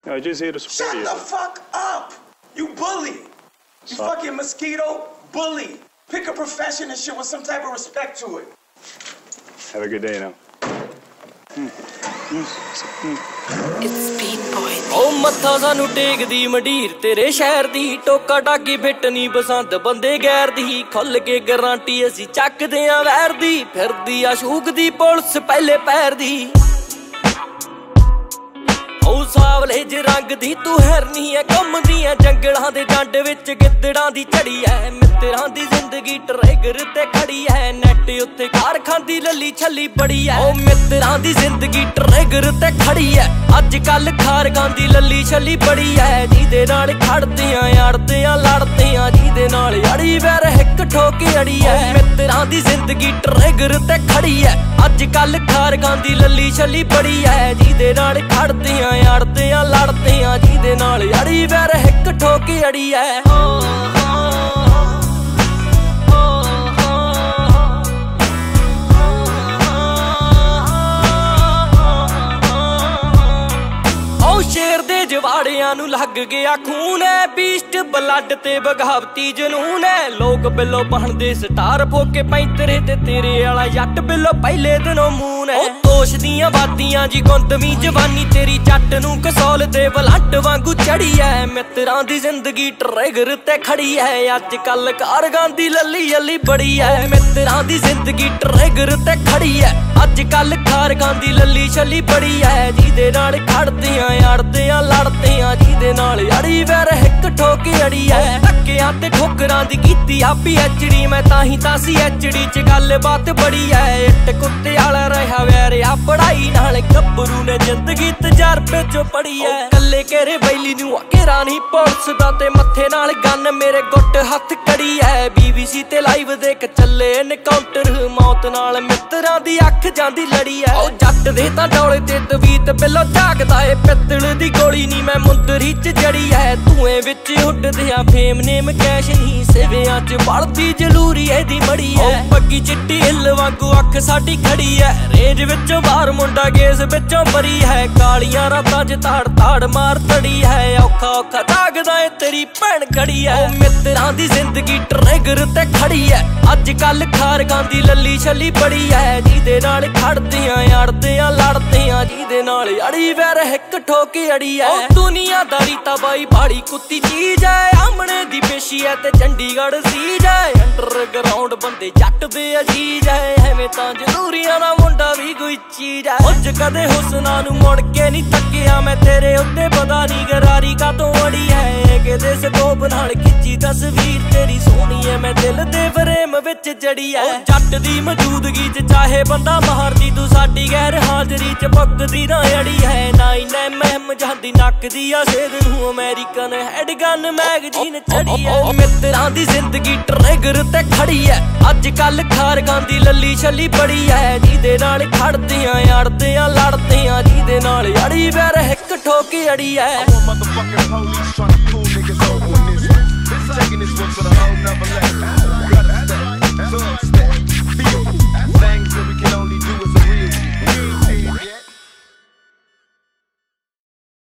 I just here to support you. Shut the fuck up! You bully! You fucking mosquito bully! Pick a profession and shit with some type of respect to it. Have a good day now. It's Beat Boy. ਉਹ ਮੱਥਾ ਸਾਨੂੰ ਟੇਕਦੀ ਮੰਡੀਰ ਤੇਰੇ ਸ਼ਹਿਰ ਦੀ, ਟੋਕਾ ਟਾਕੀ fit ਨੀ ਬਸੰਤ ਬੰਦੇ ਗੈਰ ਦੀ, ਖੁੱਲ ਕੇ guarantee ਅਸੀਂ ਚੱਕਦੇ ਆਂ ਵੈਰ ਦੀ, ਫਿਰਦੀ ਆ ਸ਼ੂਕ ਦੀ ਪੁਲਿਸ ਪਹਿਲੇ ਪੈਰ ਦੀ। ਉਹ ਸਾਵਲੇ ਜੇ ਰੰਗ ਦੀ ਤੂੰ ਹੈਰਨੀ ਐ, ਘੁੰਮਦੀਆਂ ਜੰਗਲਾਂ ਦੇ ਜੰਡ ਵਿੱਚ ਗਿੱਦੜਾਂ ਦੀ ਝੜੀ ਐ, ਮਿੱਤਰਾਂ ਦੀ ਜ਼ਿੰਦਗੀ ਟਰੈਗਰ ਤੇ ਖੜੀ ਐ, ਨੈਟ ਉੱਤੇ ਕਾਰ ਖਾਂਦੀ ਲੱਲੀ ਛੱਲੀ ਬੜੀ ਐ। ਉਹ ਮਿੱਤਰਾਂ ਦੀ ਜ਼ਿੰਦਗੀ ਟਰੈਗਰ ਤੇ ਖੜੀ ਐ, ਅੱਜ ਕੱਲ ਖਾਰ ਖਾਂਦੀ ਲੱਲੀ ਛੱਲੀ ਬੜੀ ਐ, ਜਿਹਦੇ ਨਾਲ ਖੜਦੇ ਆਂ ਅੜਦੇ ਆਂ ਲੜਦੇ ਆਂ, ਜਿਹਦੇ ਨਾਲ ਅੜੀ ਵੈਰ ਹਿੱਕ ਠੋਕੇ ਅੜੀ ਐ। ਮਿੱਤਰਾਂ ਦੀ ਜ਼ਿੰਦਗੀ ਟਰੈਗਰ ਤੇ ਖੜੀ ਐ, ਅੱਜ ਕੱਲ ਖਾਰ ਖਾਂਦੀ ਲੱਲੀ ਛੱਲੀ ਬੜੀ ਐ, ਜਿਹਦੇ ਨਾਲ ਖੜਦੇ ਆਂ ਅੜਦੇ ਆਂ ਲੜਦੇ ਆਂ, ਜਿਹਦੇ ਨਾਲ ਅੜੀ ਵੈਰ ਹਿੱਕ ਠੋਕੇ ਅੜੀ ਐ। ਸ਼ੇਰ ਦੇ ਜਵਾੜਿਆਂ ਨੂੰ ਲੱਗ ਗਿਆ ਖੂਨ ਐ, ਬੀਸਟ ਬਲੱਡ ਤੇ ਬਗਾਵਤੀ ਜਨੂਨ ਐ, ਲੋਕ ਬਿੱਲੋ ਬਣਦੇ ਸਟਾਰ ਫੋਕੇ ਪੈਂਤਰੇ ਤੇ ਤੇਰੇ ਵਾਲਾ ਜੱਟ ਬਿੱਲੋ ਪਹਿਲੇ ਦਿਨੋਂ ਮੂਨ ਐ। ਉਹ ਦੋਸ਼ ਦੀਆਂ ਬਾਤੀਆਂ ਜੀ ਗੁੰਦਵੀਂ ਜਵਾਨੀ ਤੇਰੀ ਜੱਟ ਨੂੰ ਕਸੌਲ ਤੇ ਬਲੱਡ ਵਾਂਗੂ ਚੜੀ ਐ, ਮਿੱਤਰਾਂ ਦੀ ਜ਼ਿੰਦਗੀ ਟਰੈਗਰ ਤੇ ਖੜੀ ਐ, ਅੱਜ ਕੱਲ ਕਾਰਗਾਂ ਦੀ ਲੱਲੀ ਅੱਲੀ ਬੜੀ ਐ। ਮਿੱਤਰਾਂ ਦੀ ਜ਼ਿੰਦਗੀ ਟਰੈਗਰ ਤੇ ਖੜੀ ਐ, ਅੱਜ ਕੱਲ ਕਾਰਗਾਂ ਦੀ ਲੱਲੀ ਛੱਲੀ ਬੜੀ ਐ, ਜਿਹਦੇ ਨਾਲ ਖੜਦੇ ਆਂ ਅੜਦੇ ਆਂ ਲੜਦੇ ਆਂ, ਜਿਹਦੇ ਨਾਲ ਅੜੀ ਵੈਰ ਹਿੱਕ ਠੋਕੇ ਅੜੀ ਐ। ਧੱਕਿਆਂ ਤੇ ਠੋਕਰਾਂ ਦੀ ਕੀਤੀ ਆ PhD, ਮੈਂ ਤਾਂ ਸੀ HD ਚ ਗੱਲਬਾਤ ਬੜੀ ਐ, ਇੱਟ ਕੁੱਤੇ ਵਾਲਾ ਰਿਹਾ ਵੈਰ ਆ ਪੜਾਈ ਨਾਲ, ਗੱਭਰੂ ਨੇ ਜ਼ਿੰਦਗੀ ਤਜਰਬੇ ਚੋਂ ਪੜੀ ਐ। ਕੱਲੇ ਘੇਰੇ ਬੈਲੀ ਨੂੰ ਘੇਰਾ ਨਹੀਂ ਪੁਲਿਸ ਦਾ, ਤੇ ਮੱਥੇ ਨਾਲ ਗੰਨ ਮੇਰੇ ਗੁੱਟ ਹੱਥ ਕੜੀ ਐ, BBC ਤੇ ਲਾਈਵ ਦੇਖ ਚੱਲੇ ਐਨਕਾਊਂਟਰ, ਮੌਤ ਨਾਲ ਮਿੱਤਰਾਂ ਦੀ ਅੱਖ ਜਾਂਦੀ ਲੜੀ ਐ। ਉਹ ਜੱਟ ਦੇ ਤਾਂ ਡੋਲੇ ਤੇ ਤਵੀਤ ਬਿੱਲੋ ਝਾਕਦਾ ਏ, ਪਿੱਤਲ ਦੀ ਗੋਲੀ ਨੀ ਮੈਂ ਮੁੰਦਰੀ ਚ ਜੜੀ ਐ, ਧੂਏ ਵਿੱਚ ਉੱਡਦੇ ਆ ਫੇਮ ਨੇਮ ਕੈਸ਼ ਨਹੀਂ, ਸਿਵਿਆਂ ਚ ਬਲਦੀ ਜਲੂਰੀ ਇਹਦੀ ਮੜੀ ਐ। ਪੱਗੀ ਚਿੱਟੀ ਹਿੱਲ ਵਾਂਗੂ ਅੱਖ ਸਾਡੀ ਖੜੀ ਐ, ਰੇਂਜ ਵਿੱਚੋਂ ਬਾਹਰ ਮੁੰਡਾ ਗੇਸ ਵਿੱਚੋਂ ਬਰੀ ਹੈ, ਕਾਲੀਆਂ ਰਾਤਾਂ ਚ ਤਾੜ ਤਾੜ ਮਾਰ ਤੜੀ ਹੈ, ਔਖਾ ਔਖਾ ਜਾਗਦਾ ਏ ਤੇਰੀ ਭੈਣ ਖੜੀ ਐ। ਮਿੱਤਰਾਂ ਦੀ ਜ਼ਿੰਦਗੀ ਟਰੈਗਰ ਤੇ ਖੜੀ ਐ, ਅੱਜ ਕੱਲ ਖਾਰਗਾਂ ਦੀ ਲੱਲੀ ਛੱਲੀ ਬੜੀ ਐ, ਜਿਹਦੇ ਨਾਲ ਖੜਦੇ ਆਂ ਅੜਦੇ ਆਂ ਲੜਦੇ ਆਂ, ਜਿਹਦੇ ਨਾਲ ਅੜੀ ਵੈਰ ਹਿੱਕ ਠੋਕੇ ਅੜੀ ਐ। ਉਹ ਦੁਨੀਆਦਾਰੀ ਤਾਂ ਬਾਈ ਬਾੜੀ ਕੁੱਤੀ ਚੀਜ਼ ਐ, ਆਮਣੇ ਦੀ ਪੇਸ਼ੀ ਐ ਤੇ ਚੰਡੀਗੜ੍ਹ ਸੀਜ ਐ, ਅੰਡਰਗਰਾਉਂਡ ਬੰਦੇ ਜੱਟ ਦੇ ਅਜੀਜ਼ ਐ, ਐਵੇਂ ਤਾਂ ਜ਼ਰੂਰੀਆਂ ਦਾ ਮੁੰਡਾ ਵੀ ਕੋਈ ਚੀਜ਼ ਐ। ਉੱਜ ਕਦੇ ਹੁਸਨਾਂ ਨੂੰ ਮੁੜ ਕੇ ਨੀ ਤੱਕਿਆ ਮੈਂ, ਤੇਰੇ ਉੱਤੇ ਪਤਾ ਨੀ ਗਰਾਰੀ ਕਾਤੋਂ ਅੜੀ ਐ, ਕਿਤੇ ਸਕੋਪ ਨਾਲ ਖਿੱਚੀ ਤਸਵੀਰ ਤੇਰੀ ਸੋਹਣੀ ਐ, ਮੈਂ ਦਿਲ ਦੇ ਫਰੇਮ ਵਿੱਚ ਜੜੀ ਐ। ਜੱਟ ਦੀ ਮੌਜੂਦਗੀ ਚ ਚਾਹੇ ਬੰਦਾ ਮਾਰਦੀ, ਤੂੰ ਸਾਡੀ ਗੈਰ ਹਾਜ਼ਰੀ ਚ ਪੱਕਦੀ ਨਾ ਅੜੀ ਹੈ, 9mm ਜਾਂਦੀ ਨੱਕਦੀ ਆ ਸੇਧ ਨੂੰ, ਅਮਰੀਕਨ ਹੈਡਗਨ ਮੈਗਜ਼ੀਨ ਚੜੀ ਐ। ਮਿੱਤਰਾਂ ਦੀ ਜ਼ਿੰਦਗੀ ਟਰੈਗਰ ਤੇ ਖੜੀ ਐ, ਅੱਜ ਕੱਲ ਖਾਰਗਾਂ ਦੀ ਲੱਲੀ ਛੱਲੀ ਬੜੀ ਐ, ਜਿਹਦੇ ਨਾਲ ਖੜਦੇ ਆਂ ਅੜਦੇ ਆਂ ਲੜਦੇ ਆਂ, ਜਿਹਦੇ ਨਾਲ ਅੜੀ ਵੈਰ ਹਿੱਕ ਠੋਕੇ ਅੜੀ ਐ।